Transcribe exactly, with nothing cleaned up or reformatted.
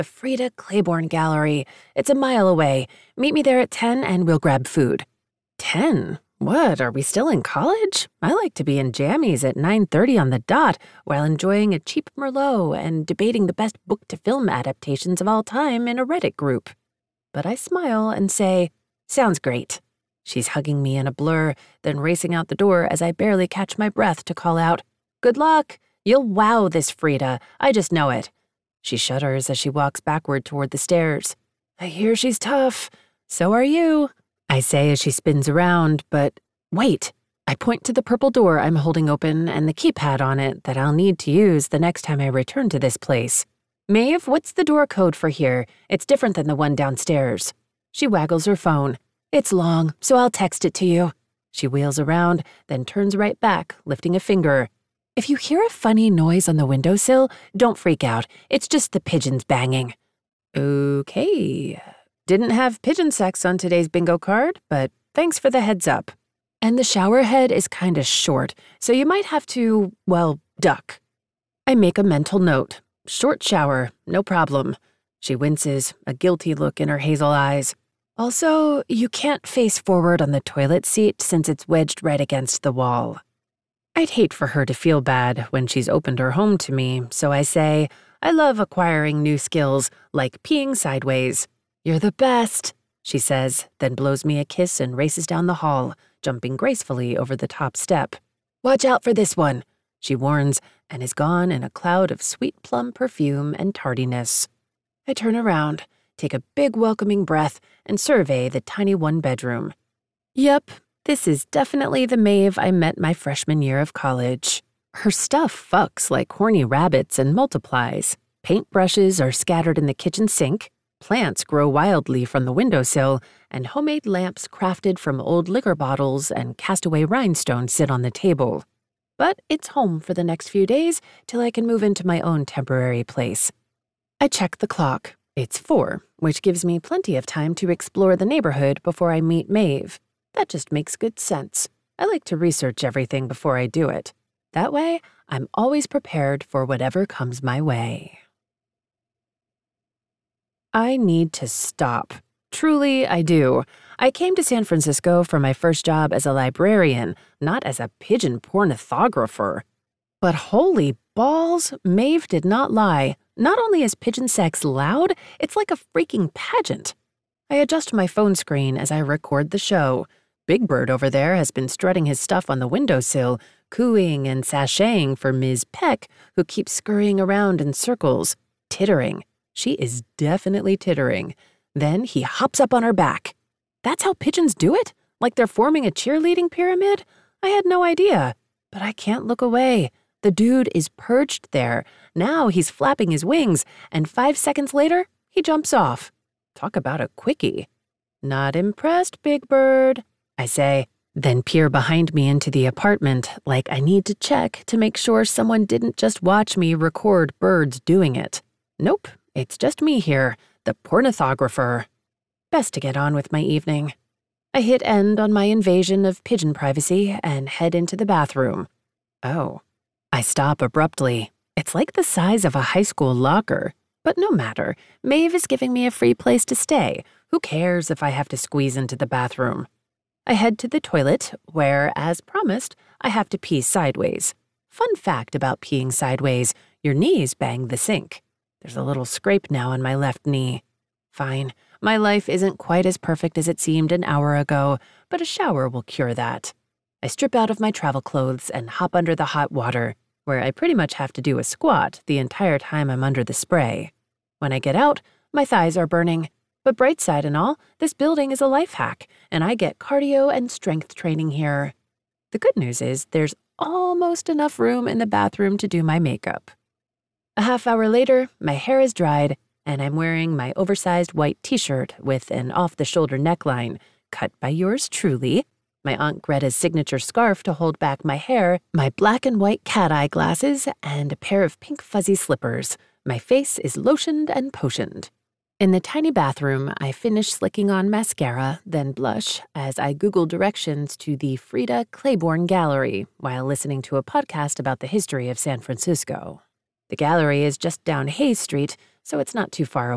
The Frida Claiborne Gallery. It's a mile away. Meet me there at ten and we'll grab food. ten? What, are we still in college? I like to be in jammies at nine thirty on the dot while enjoying a cheap Merlot and debating the best book-to-film adaptations of all time in a Reddit group. But I smile and say, sounds great. She's hugging me in a blur, then racing out the door as I barely catch my breath to call out, good luck. You'll wow this Frida. I just know it. She shudders as she walks backward toward the stairs. I hear she's tough. So are you, I say as she spins around, but wait. I point to the purple door I'm holding open and the keypad on it that I'll need to use the next time I return to this place. Maeve, what's the door code for here? It's different than the one downstairs. She waggles her phone. It's long, so I'll text it to you. She wheels around, then turns right back, lifting a finger. If you hear a funny noise on the windowsill, don't freak out. It's just the pigeons banging. Okay. Didn't have pigeon sex on today's bingo card, but thanks for the heads up. And the shower head is kinda short, so you might have to, well, duck. I make a mental note. Short shower, no problem. She winces, a guilty look in her hazel eyes. Also, you can't face forward on the toilet seat since it's wedged right against the wall. I'd hate for her to feel bad when she's opened her home to me, so I say, I love acquiring new skills, like peeing sideways. You're the best, she says, then blows me a kiss and races down the hall, jumping gracefully over the top step. Watch out for this one, she warns, and is gone in a cloud of sweet plum perfume and tardiness. I turn around, take a big welcoming breath, and survey the tiny one-bedroom. Yep, this is definitely the Maeve I met my freshman year of college. Her stuff fucks like horny rabbits and multiplies. Paintbrushes are scattered in the kitchen sink, plants grow wildly from the windowsill, and homemade lamps crafted from old liquor bottles and castaway rhinestones sit on the table. But it's home for the next few days till I can move into my own temporary place. I check the clock. It's four, which gives me plenty of time to explore the neighborhood before I meet Maeve. That just makes good sense. I like to research everything before I do it. That way, I'm always prepared for whatever comes my way. I need to stop. Truly, I do. I came to San Francisco for my first job as a librarian, not as a pigeon pornographer. But holy balls, Maeve did not lie. Not only is pigeon sex loud, it's like a freaking pageant. I adjust my phone screen as I record the show. Big Bird over there has been strutting his stuff on the windowsill, cooing and sashaying for Miz Peck, who keeps scurrying around in circles, tittering. She is definitely tittering. Then he hops up on her back. That's how pigeons do it? Like they're forming a cheerleading pyramid? I had no idea. But I can't look away. The dude is perched there. Now he's flapping his wings, and five seconds later, he jumps off. Talk about a quickie. Not impressed, Big Bird, I say, then peer behind me into the apartment like I need to check to make sure someone didn't just watch me record birds doing it. Nope, it's just me here, the pornographer. Best to get on with my evening. I hit end on my invasion of pigeon privacy and head into the bathroom. Oh. I stop abruptly. It's like the size of a high school locker. But no matter, Maeve is giving me a free place to stay. Who cares if I have to squeeze into the bathroom? I head to the toilet, where, as promised, I have to pee sideways. Fun fact about peeing sideways, your knees bang the sink. There's a little scrape now on my left knee. Fine, my life isn't quite as perfect as it seemed an hour ago, but a shower will cure that. I strip out of my travel clothes and hop under the hot water, where I pretty much have to do a squat the entire time I'm under the spray. When I get out, my thighs are burning. But bright side and all, this building is a life hack, and I get cardio and strength training here. The good news is there's almost enough room in the bathroom to do my makeup. A half hour later, my hair is dried, and I'm wearing my oversized white t-shirt with an off-the-shoulder neckline, cut by yours truly, my Aunt Greta's signature scarf to hold back my hair, my black and white cat-eye glasses, and a pair of pink fuzzy slippers. My face is lotioned and potioned. In the tiny bathroom, I finish slicking on mascara, then blush, as I Google directions to the Frida Claiborne Gallery while listening to a podcast about the history of San Francisco. The gallery is just down Hayes Street, so it's not too far away.